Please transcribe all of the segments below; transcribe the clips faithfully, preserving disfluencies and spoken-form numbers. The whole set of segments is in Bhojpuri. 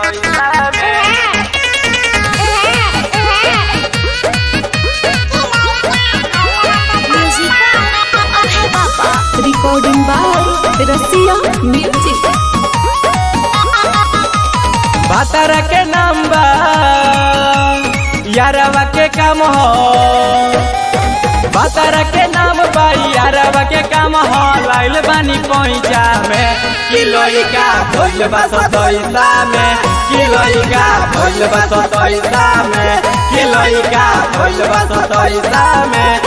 Recording by Rasiya music. बातारा के नाम बा यारवा के काम हो, बातारा के नाम बा यारवा के काम हो। लाइल बानी पहुंचा में किलोइका भइल बा सतइसा में, किलोइका भइल बा सतइसा में, किलोइका भइल बा सतइसा में।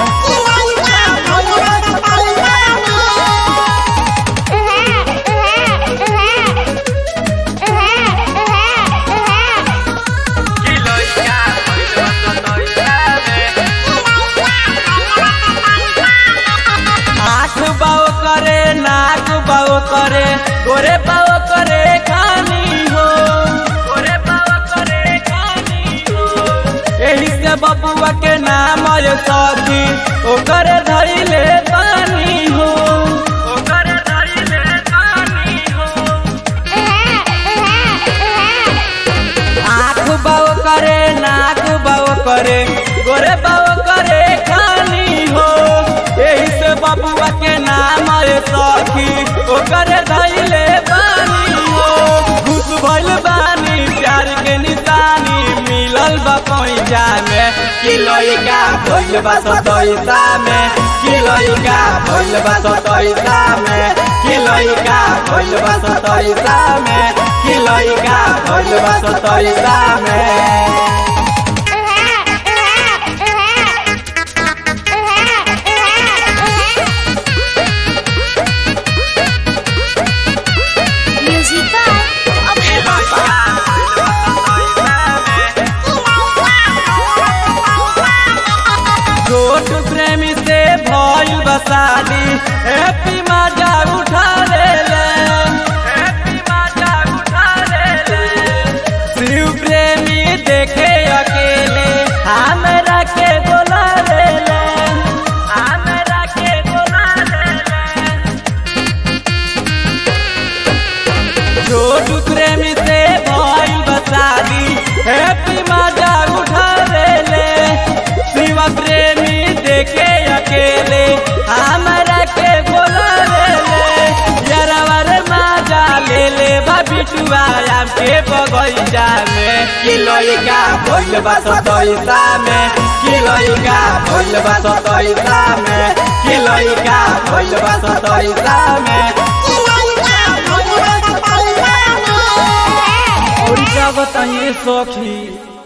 करे गोरे पाव करे खानी हो, गोरे पाव करे खानी हो। एही से बबुआ के नाम आयो सखी ओकर धइले पानी हो, ओकर धइले पानी हो। आँख बाव करे नाक बाव करे गोरे पाव करे खानी हो। एही से बबुआ के नाम आयो सखी ओकर धइले पानी हो। खुश भइल बानी प्यार के निशानी मिलल बा पहुंचा में किलोइका भइल बा सतइसा में, किलोइका भइल बा सतइसा में, किलोइका भइल बा सतइसा में, किलोइका भइल बा सतइसा में। छोट प्रेमी से भइल बसाली हैप्पी मजा उठा ले ले, हैप्पी मजा उठा ले ले। शिव प्रेमी देखे अकेले हमरा के बोला ले ले, हमरा के बोला ले ले। छोट प्रेमी से भइल बसाली हैप्पी मजा उठा ले ले। शिव प्रेमी देखे अकेले हमरा के बोला ले ले। यारवा रे मजा ले ले बा बिटुआ आम के बगैचा में किलोइका भइल बा सतइसा में, किलोइका भइल बा सतइसा में, किलोइका भइल बा सतइसा में। और क्या बताइए सखी।